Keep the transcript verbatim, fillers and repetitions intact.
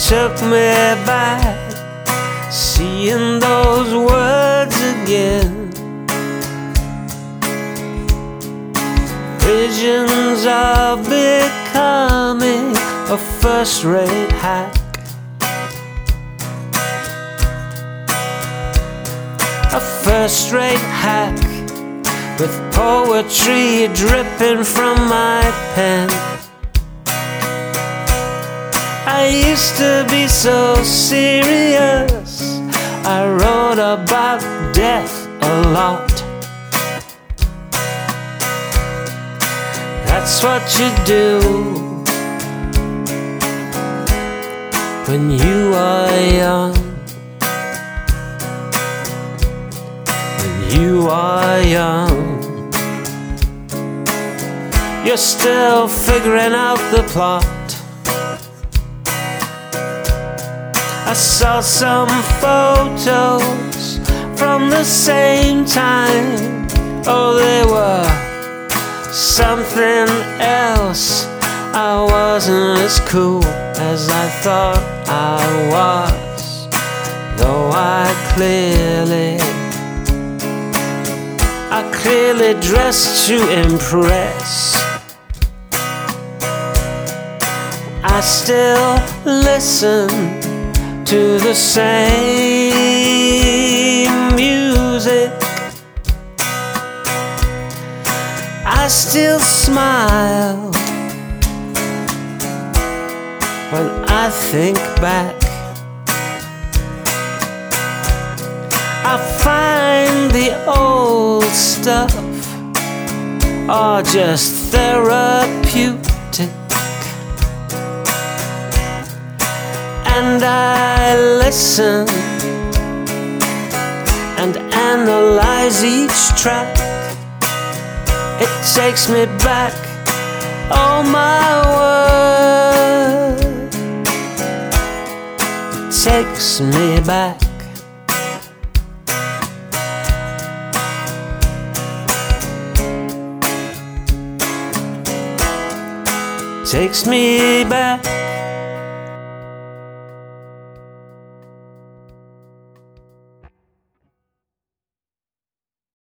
took me back, seeing those words again. Visions of becoming a first-rate hack, a first-rate hack, with poetry dripping from my pen. I used to be so serious, I wrote about death a lot. That's what you do when you are young, when you are young. You're still figuring out the plot. I saw some photos from the same time. Oh, they were something else. I wasn't as cool as I thought I was, though I clearly, I clearly dressed to impress. I still listen to the same music. I still smile when I think back. I find the old stuff are just therapeutic, and I listen and analyze each track. It takes me back, oh my word, it takes me back. Takes me back.